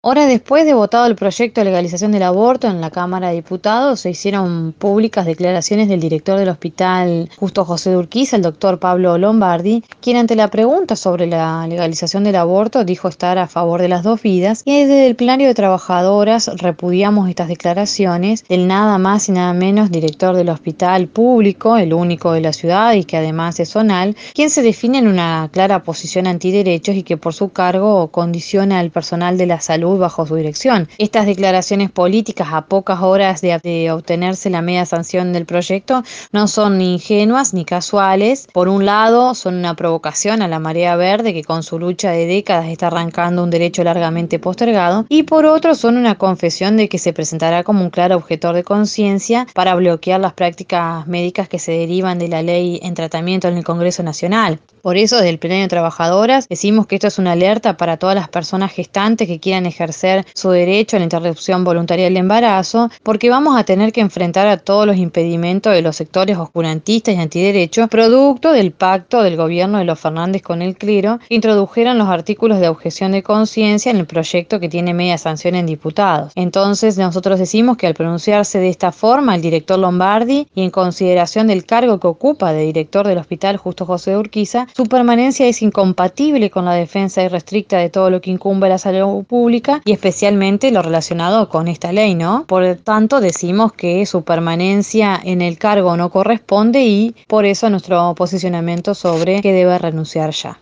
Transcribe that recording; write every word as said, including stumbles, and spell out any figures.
Horas después de votado el proyecto de legalización del aborto en la Cámara de Diputados, se hicieron públicas declaraciones del director del Hospital Justo José de Urquiza, el doctor Pablo Lombardi, quien ante la pregunta sobre la legalización del aborto dijo estar a favor de las dos vidas, y desde el plenario de trabajadoras repudiamos estas declaraciones del nada más y nada menos director del hospital público, el único de la ciudad y que además es zonal, quien se define en una clara posición antiderechos y que por su cargo condiciona al personal de la salud bajo su dirección. Estas declaraciones políticas a pocas horas de, de obtenerse la media sanción del proyecto no son ni ingenuas ni casuales. Por un lado, son una provocación a la marea verde que con su lucha de décadas está arrancando un derecho largamente postergado, y por otro son una confesión de que se presentará como un claro objetor de conciencia para bloquear las prácticas médicas que se derivan de la ley en tratamiento en el Congreso Nacional. Por eso, desde el Plenario de Trabajadoras, decimos que esto es una alerta para todas las personas gestantes que quieran ejercer su derecho a la interrupción voluntaria del embarazo, porque vamos a tener que enfrentar a todos los impedimentos de los sectores oscurantistas y antiderechos, producto del pacto del gobierno de los Fernández con el clero, que introdujeron los artículos de objeción de conciencia en el proyecto que tiene media sanción en diputados. Entonces, nosotros decimos que al pronunciarse de esta forma el director Lombardi, y en consideración del cargo que ocupa de director del Hospital Justo José de Urquiza, su permanencia es incompatible con la defensa irrestricta de todo lo que incumbe a la salud pública y especialmente lo relacionado con esta ley, ¿no? Por tanto, decimos que su permanencia en el cargo no corresponde y por eso nuestro posicionamiento sobre que debe renunciar ya.